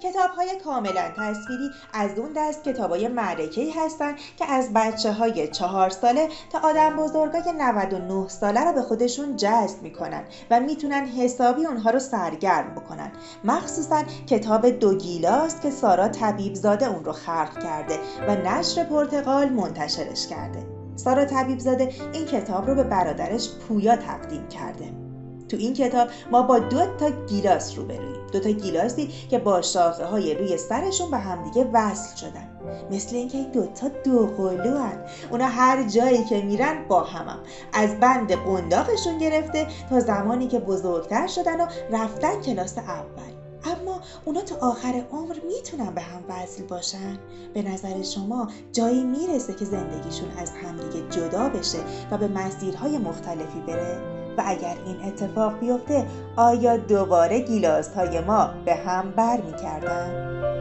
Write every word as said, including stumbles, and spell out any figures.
کتاب‌های کاملا تصویری از اون دست کتاب‌های معرکه‌ای هستن که از بچه‌های چهار ساله تا آدم بزرگای نود و نه ساله رو به خودشون جذب میکنن و میتونن حسابی اونها رو سرگرم بکنن. مخصوصا کتاب دو گیلاس که سارا طبیبزاده اون رو خلق کرده و نشر پرتغال منتشرش کرده. سارا طبیبزاده این کتاب رو به برادرش پویا تقدیم کرده. تو این کتاب ما با دو تا گیلاس روبرویم، دو تا گیلاسی که با شاخه های روی سرشون به همدیگه وصل شدن، مثل اینکه این دوتا دو قلو هن. اونا هر جایی که میرن با همم، از بند قنداقشون گرفته تا زمانی که بزرگتر شدن و رفتن کلاس اول. اما اونا تا آخر عمر میتونن به هم وصل باشن؟ به نظر شما جایی میرسه که زندگیشون از همدیگه جدا بشه و به مسیرهای مختلفی بره؟ و اگر این اتفاق بیفته آیا دوباره گیلاس های ما به هم بر می کردن؟